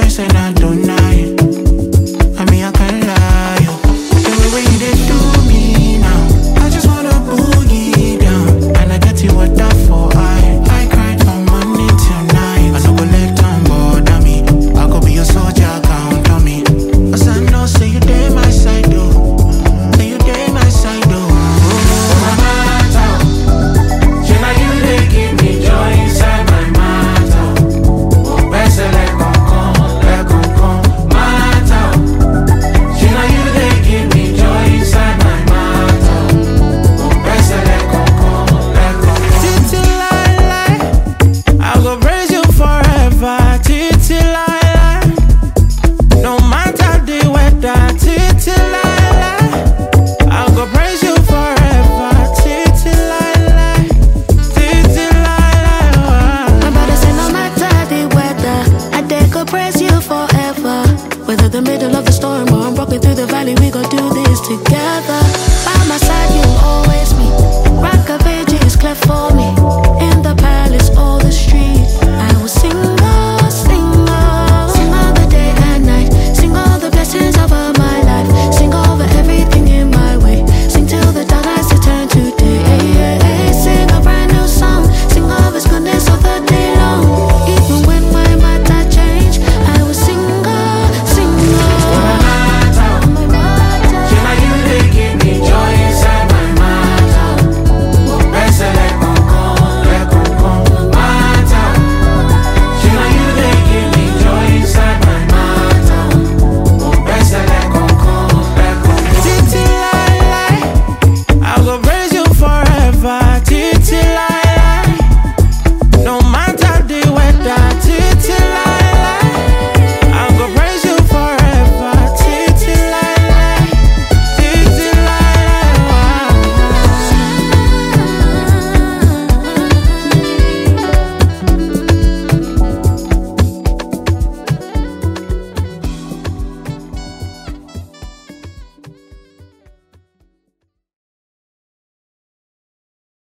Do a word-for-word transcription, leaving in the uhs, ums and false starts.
yes and I don't lie. I mean, I can't lie. Yo. The way you they do me now, I just wanna boogie down. And I get you what that for I. I cried from morning till night. I no go let down bother me. I go be your soldier, count on me. Cause I know, say you day my side, though. Say you day my side, though. Oh, my matter. She now you they give me joy inside my matter. Oh, best let come come, let come come, matter. She now you they give me joy inside my matter. Oh, best let come come, let come come. Titi lie lie, I go praise you forever. Titi lie lie, no matter the weather. Titi lie lie, I go praise you forever. Titi lie lie, Titi lie lie. My brother say no matter the weather, I dare go praise you forever. Whether the middle of the storm or I'm walking through the valley, we gon' do this together.